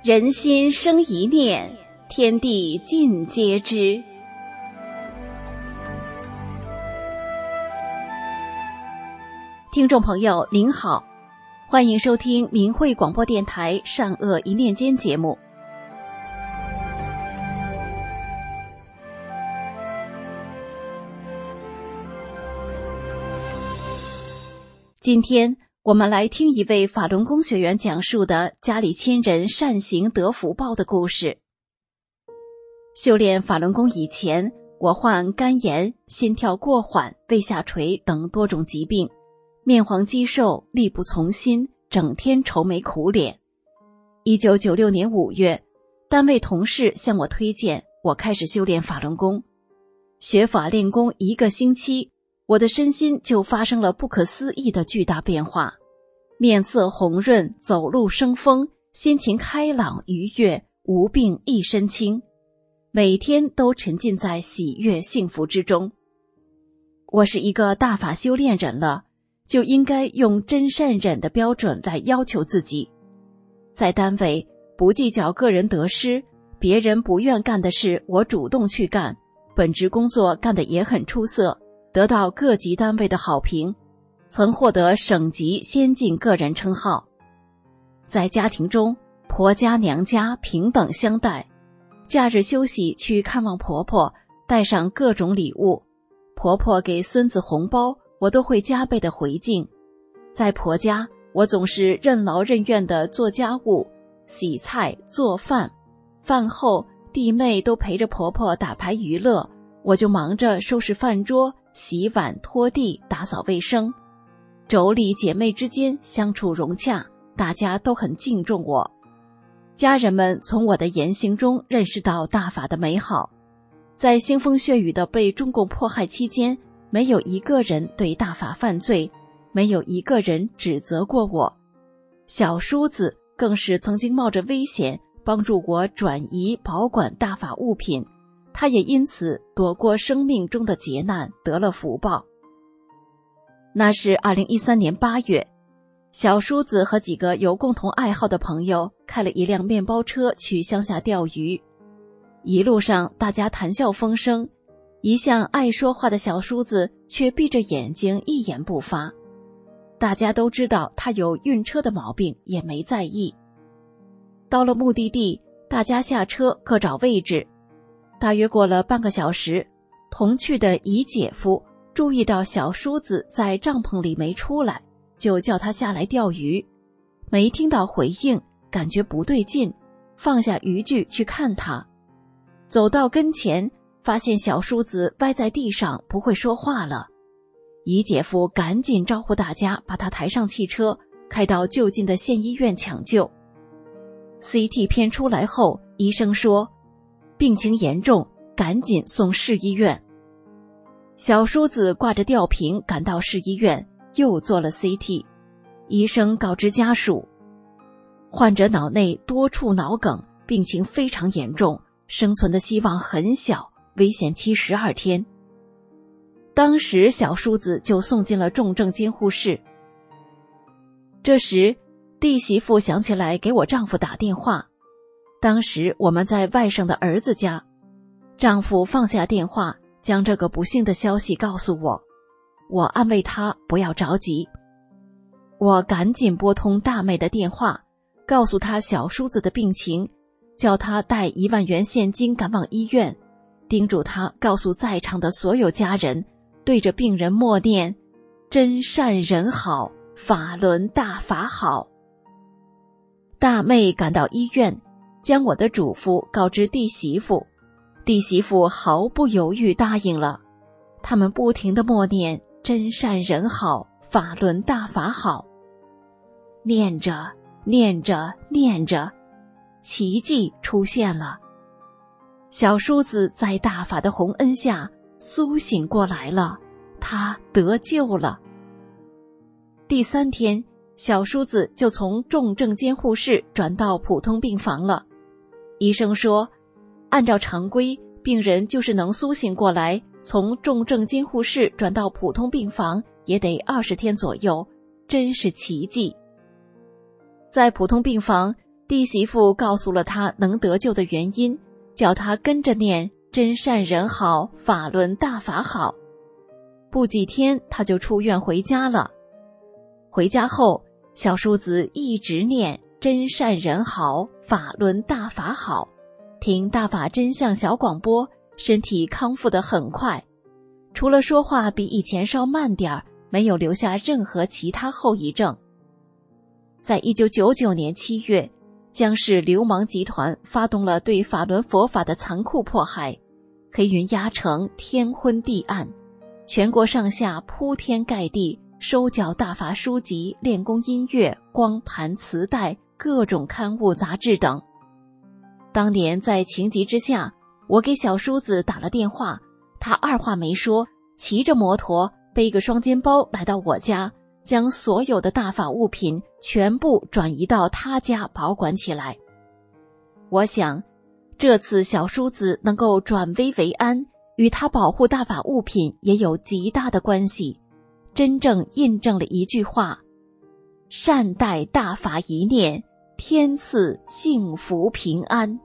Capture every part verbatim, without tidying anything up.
人心生一念，天地尽皆知。听众朋友您好，欢迎收听明慧广播电台善恶一念间节目。今天我们来听一位法轮功学员讲述的家里亲人善行得福报的故事。修炼法轮功以前，我患肝炎、心跳过缓、胃下垂等多种疾病，面黄肌瘦，力不从心，整天愁眉苦脸。一九九六年五月，单位同事向我推荐，我开始修炼法轮功。学法练功一个星期，我的身心就发生了不可思议的巨大变化，面色红润，走路生风，心情开朗愉悦，无病一身轻，每天都沉浸在喜悦幸福之中。我是一个大法修炼人了，就应该用真善忍的标准来要求自己。在单位不计较个人得失，别人不愿干的事我主动去干，本职工作干得也很出色，得到各级单位的好评，曾获得省级先进个人称号。在家庭中，婆家娘家平等相待，假日休息去看望婆婆，带上各种礼物，婆婆给孙子红包，我都会加倍的回敬。在婆家，我总是任劳任怨地做家务，洗菜做饭，饭后弟妹都陪着婆婆打牌娱乐，我就忙着收拾饭桌，洗碗拖地打扫卫生。妯娌姐妹之间相处融洽，大家都很敬重我。家人们从我的言行中认识到大法的美好。在腥风血雨的被中共迫害期间，没有一个人对大法犯罪，没有一个人指责过我。小叔子更是曾经冒着危险帮助我转移保管大法物品，他也因此躲过生命中的劫难，得了福报。那是二零一三年八月，小叔子和几个有共同爱好的朋友开了一辆面包车去乡下钓鱼。一路上大家谈笑风生，一向爱说话的小叔子却闭着眼睛一言不发。大家都知道他有晕车的毛病，也没在意。到了目的地，大家下车各找位置。大约过了半个小时，同去的姨姐夫注意到小叔子在帐篷里没出来，就叫他下来钓鱼。没听到回应，感觉不对劲，放下渔具去看他。走到跟前，发现小叔子歪在地上，不会说话了。姨姐夫赶紧招呼大家把他抬上汽车，开到就近的县医院抢救。 C T 片出来后，医生说病情严重，赶紧送市医院。小叔子挂着吊瓶赶到市医院，又做了 C T。 医生告知家属，患者脑内多处脑梗，病情非常严重，生存的希望很小，危险期十二天。当时小叔子就送进了重症监护室。这时弟媳妇想起来给我丈夫打电话，当时我们在外甥的儿子家，丈夫放下电话，将这个不幸的消息告诉我。我安慰他不要着急。我赶紧拨通大妹的电话，告诉她小叔子的病情，叫他带一万元现金赶往医院，叮嘱他告诉在场的所有家人，对着病人默念真善人好，法轮大法好。大妹赶到医院，将我的嘱咐告知弟媳妇，弟媳妇毫不犹豫答应了。他们不停地默念真善人好，法轮大法好。念着念着念着，奇迹出现了。小叔子在大法的洪恩下苏醒过来了，他得救了。第三天，小叔子就从重症监护室转到普通病房了。医生说，按照常规，病人就是能苏醒过来，从重症监护室转到普通病房也得二十天左右，真是奇迹。在普通病房， 弟媳妇告诉了他能得救的原因，叫他跟着念真善人好，法轮大法好。不几天他就出院回家了。回家后，小叔子一直念真善人好，法轮大法好，听大法真相小广播，身体康复得很快，除了说话比以前稍慢点儿，没有留下任何其他后遗症。在一九九九年七月，江氏流氓集团发动了对法轮佛法的残酷迫害，黑云压城，天昏地暗，全国上下铺天盖地收缴大法书籍、练功音乐、光盘、磁带、各种刊物、杂志等。当年在情急之下，我给小叔子打了电话，他二话没说，骑着摩托背个双肩包来到我家，将所有的大法物品全部转移到他家保管起来。我想，这次小叔子能够转危为安，与他保护大法物品也有极大的关系，真正印证了一句话：善待大法一念，天赐幸福平安。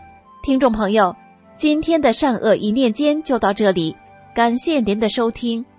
听众朋友，今天的善恶一念间就到这里，感谢您的收听。